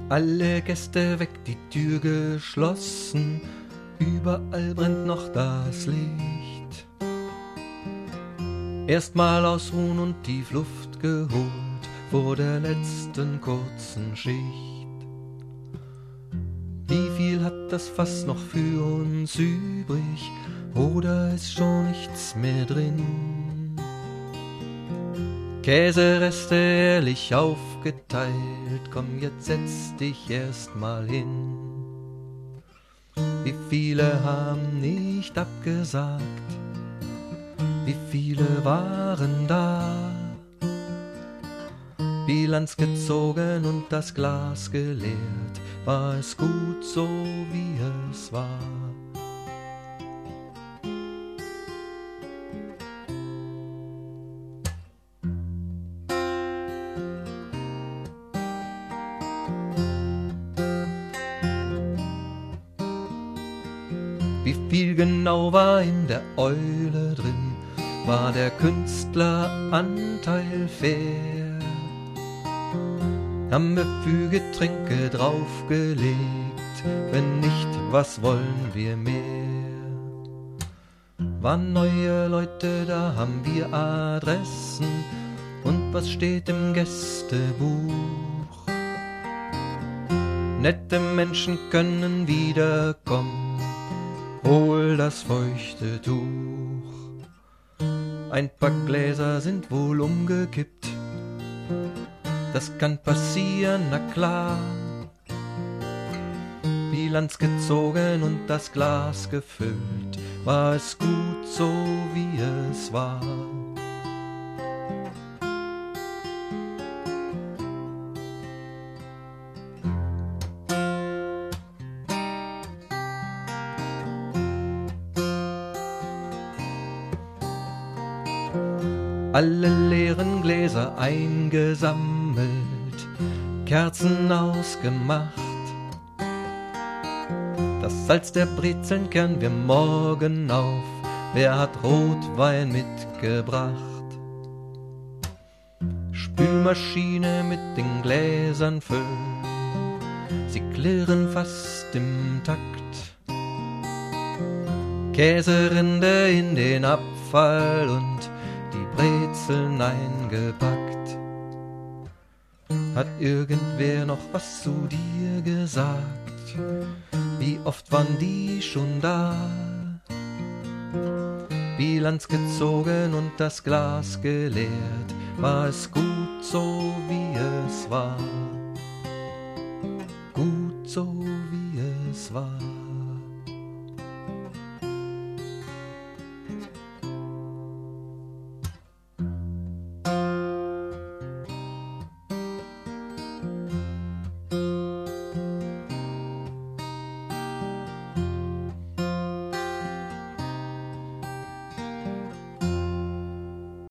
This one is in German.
Alle Gäste weg, die Tür geschlossen, überall brennt noch das Licht. Erstmal ausruhen und tief Luft geholt vor der letzten kurzen Schicht. Wie viel hat das Fass noch für uns übrig, oder ist schon nichts mehr drin? Käsereste ehrlich aufgeteilt, komm, jetzt setz dich erst mal hin. Wie viele haben nicht abgesagt, wie viele waren da? Bilanz gezogen und das Glas geleert, war es gut so, wie es war. Wie viel genau war in der Eule drin? War der Künstleranteil fair? Haben wir für Getränke draufgelegt? Wenn nicht, was wollen wir mehr? Waren neue Leute da, haben wir Adressen? Und was steht im Gästebuch? Nette Menschen können wiederkommen, hol das feuchte Tuch. Ein paar Gläser sind wohl umgekippt, das kann passieren, na klar. Bilanz gezogen und das Glas gefüllt, war es gut so, wie es war. Alle leeren Gläser eingesammelt, Kerzen ausgemacht. Das Salz der Brezeln kehren wir morgen auf, wer hat Rotwein mitgebracht? Spülmaschine mit den Gläsern füllen, sie klirren fast im Takt. Käserinde in den Abfall und die Brezeln eingepackt. Hat irgendwer noch was zu dir gesagt? Wie oft waren die schon da? Bilanz gezogen und das Glas geleert, war es gut so, wie es war. Gut so, wie es war.